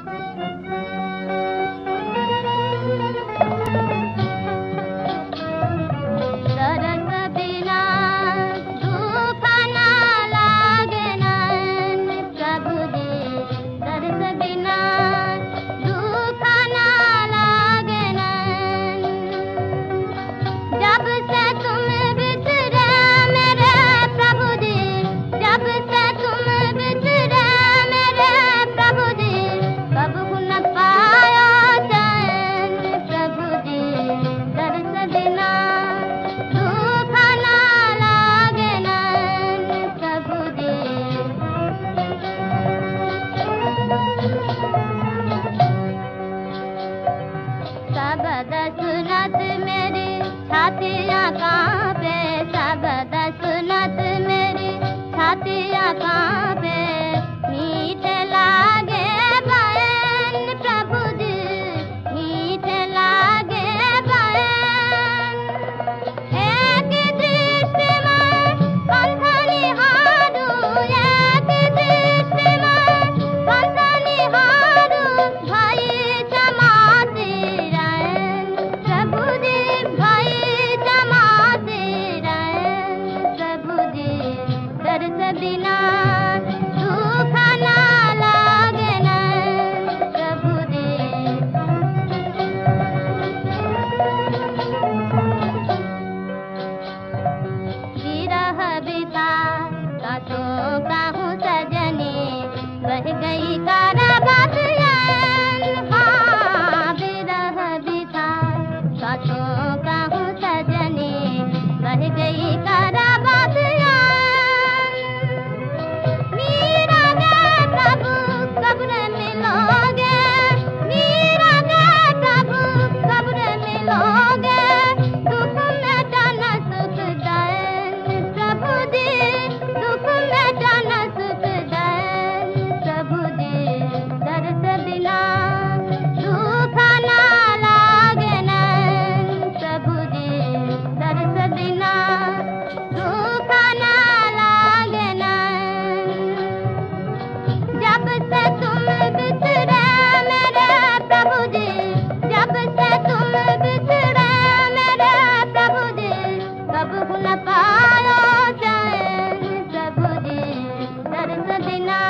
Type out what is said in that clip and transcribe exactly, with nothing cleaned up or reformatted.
सुनत मेरी छातियाँ कांपे, शब्द सुनत मेरी छातियाँ कांपे। मीठे लागे बयान प्रभु जी, मीठे लागे बयान। एक दृष्टि में पंथ निहारूं, एक दृष्टि में पंथ निहारूं। भाई जमाती रैन प्रभु जी, भाई जमाती रैन प्रभु जी। दर्द बिना सूखा ना लागे नैन प्रभु जी। विरह बिता कांटों का हूँ सजनी, बह गई कारावास यान। हाँ विरह बिता कांटों का हूँ सजनी, बह गई कारावास यान। मीरा गे प्रभु कब न मिलोगे, मीरा गे प्रभु कब न मिलोगे। दुख में जाना सुख दैन प्रभु जी, दुख में जाना सुख दैन प्रभु जी। दर्द बिना सूखा ना लागे नैन प्रभु जी, दर्द बिना सूखा ना लागे नैन। जब से तुम बिछड़े मेरे प्रभु जी, जब से तुम बिछड़े मेरे प्रभु जी। कब न पायो चैन प्रभु जी, दर्द बिना